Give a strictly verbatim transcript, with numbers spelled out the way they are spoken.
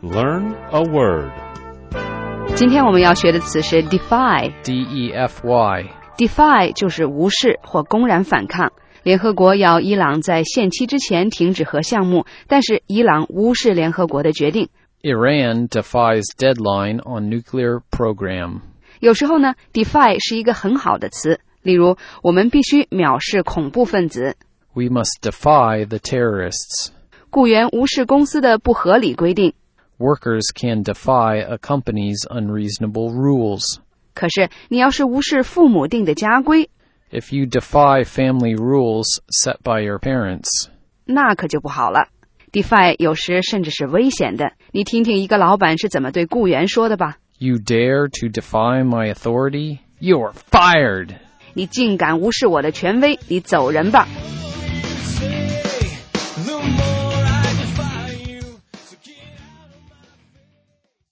Learn a word. 今天我们要学的词是 defy. D E F Y. Defy 就是无视或公然反抗。联合国要伊朗在限期之前停止核项目，但是伊朗无视联合国的决定。 Iran defies deadline on nuclear program. 有时候呢 defy 是一个很好的词，例如我们必须藐视恐怖分子。 We must defy the terrorists. 雇员无视公司的不合理规定。 Workers can defy a company's unreasonable rules. 可是你要是无视父母定的家规， If you defy family rules set by your parents, 那可就不好了。defy 有时甚至是危险的，你听听一个老板是怎么对雇员说的吧。 You dare to defy my authority? You're fired! 你竟敢无视我的权威，你走人吧。